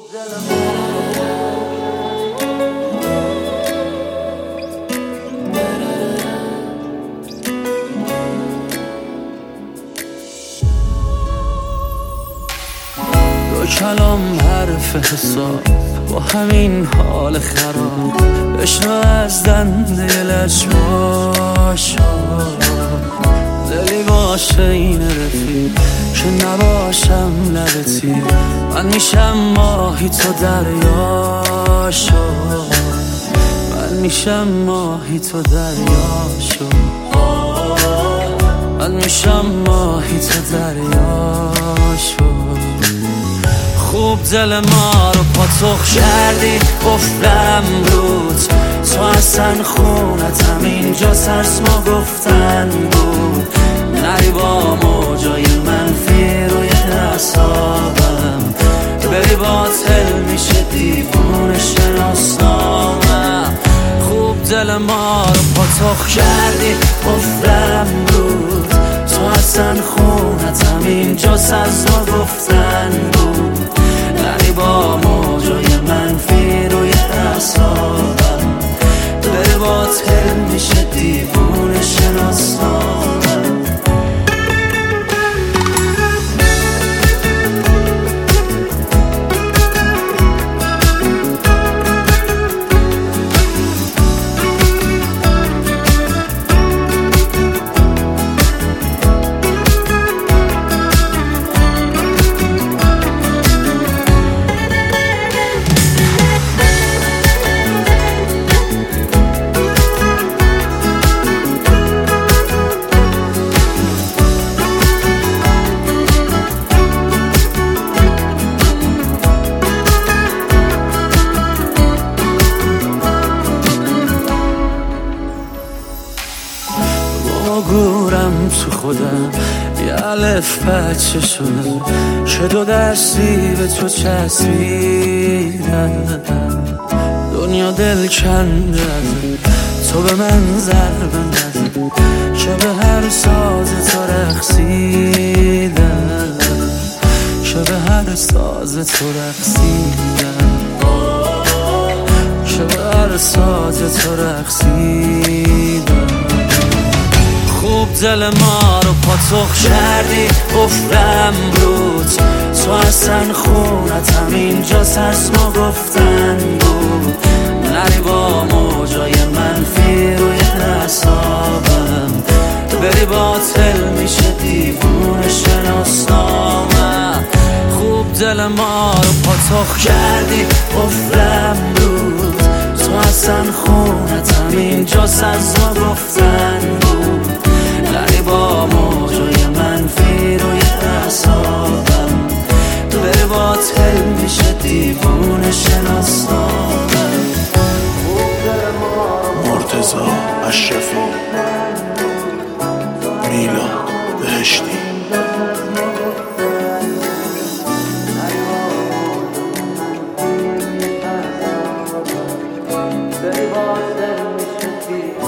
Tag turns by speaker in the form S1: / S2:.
S1: دو کلام حرف حساب با همین حال خراب بشنو از دنده لشماش دلی باشه این رفیق که نباشم لبتی من میشم ماهی تو دریاشو من میشم ماهی تو دریاشو من میشم ماهی تو دریاشو خوب دل ما رو پاتوخ کردی قفلم رود تو اصلا خونتم اینجا سرس ما گفتن بود نری با موجای منفی روی اعصابم بری باطل میشه دیوونه شناسنامم خوب دل ما رو پاتوخ کردی قفلم رود تو اصلا خونتم اینجا سرس ما گفتن بود نری با موجای منفی روی اعصابم بره باطل میشه دیوونه شناسنامم گورم تو خودم یه الف بچه شدم که دو دستی به تو چسبیدم دنیا دل کنده تو به من ضربه نزن که به هر ساز تو رقصیدم که به هر ساز تو رقصیدم که به هر ساز تو رقصیدم خوب دل ما رو پاتوخ کردی قفلم رود تو اصلا خونتم اینجا سرس ما گفتن بود نری با موجای منفی روی اعصابم بری باطل میشه دیوونه شناسنامم خوب دل ما رو پاتوخ کردی قفلم رود تو اصلا خونتم اینجا سرس ما گفتن بود نری با موجای منفی روی اعصابم بره باطل میشه دیوونه شناسنامم
S2: مرتضی اشرفی میلاد بهشتی
S1: بری باطل میشه دیوونه